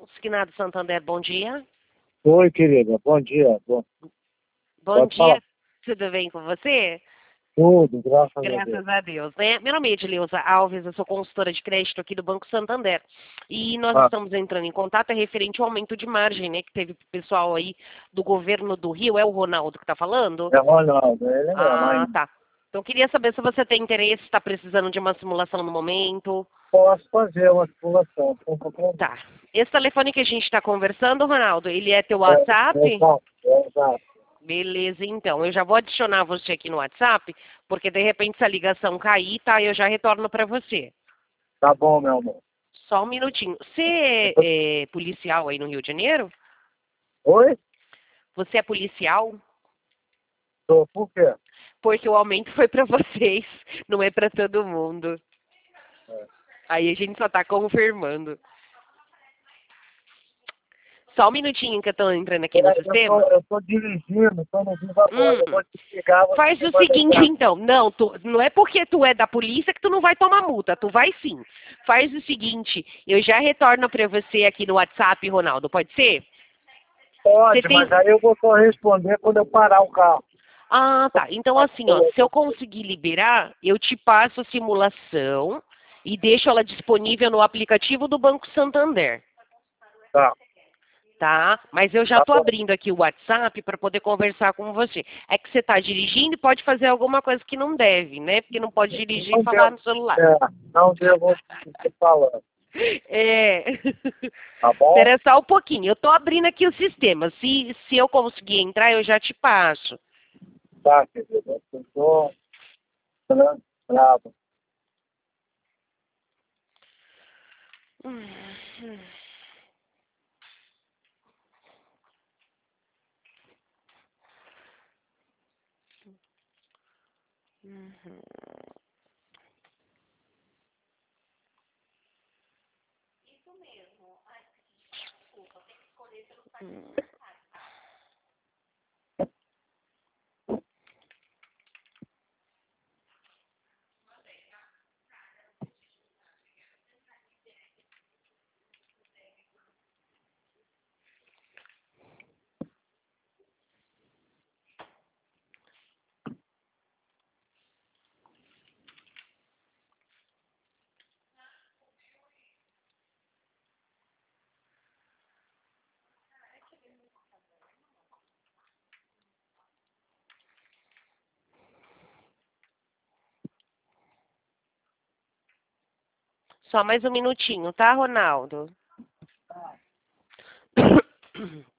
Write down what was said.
Consignado Santander, bom dia. Oi, querida. Bom dia. Bom Pode falar. dia, tudo bem com você? Tudo, graças a Deus. Graças a Deus. Meu nome é Edileuza Alves, eu sou consultora de crédito aqui do Banco Santander. E nós Ah, estamos entrando em contato referente ao aumento de margem, né, que teve o pessoal aí do governo do Rio. É o Ronaldo que está falando? é Ronaldo, ele mesmo. Ah, Aí tá. Então, eu queria saber se você tem interesse, está precisando de uma simulação no momento. posso fazer uma simulação. Tem um pouquinho. Tá. Esse telefone que a gente está conversando, Ronaldo, ele é teu É, WhatsApp? exato, exato. Beleza, então. Eu já vou adicionar você aqui no WhatsApp, porque de repente se a ligação cair, tá? Eu já retorno para você. Tá bom, meu amor. Só um minutinho. Você é policial aí no Rio de Janeiro? Oi? Você é policial? Tô, por quê? Porque o aumento foi para vocês, não é para todo mundo. É. Aí a gente só tá confirmando. Só um minutinho que eu tô entrando aqui no Peraí, sistema. eu tô dirigindo, tô no viva voz. Eu Hum. vou te ligar, você Faz me o manda seguinte, já. então. Não, não é porque tu é da polícia que tu não vai tomar multa. Tu vai sim. Faz o seguinte, eu já retorno para você aqui no WhatsApp, Ronaldo. Pode ser? Você Pode, tem... mas aí eu vou só responder quando eu parar o carro. Ah, tá. Então, assim, ó, se eu conseguir liberar, eu te passo a simulação e deixo ela disponível no aplicativo do Banco Santander. Tá, Tá? Mas eu já tá estou bom. abrindo aqui o WhatsApp para poder conversar com você. É que você está dirigindo e pode fazer alguma coisa que não deve, né? Porque não pode dirigir e Não falar devo, no celular. não devo te falando. É. Tá bom? Espera só um pouquinho. Eu estou abrindo aqui o sistema. Se eu conseguir entrar, eu já te passo. Tá, querida. Eu tô bravo. Só mais um minutinho, tá, Ronaldo?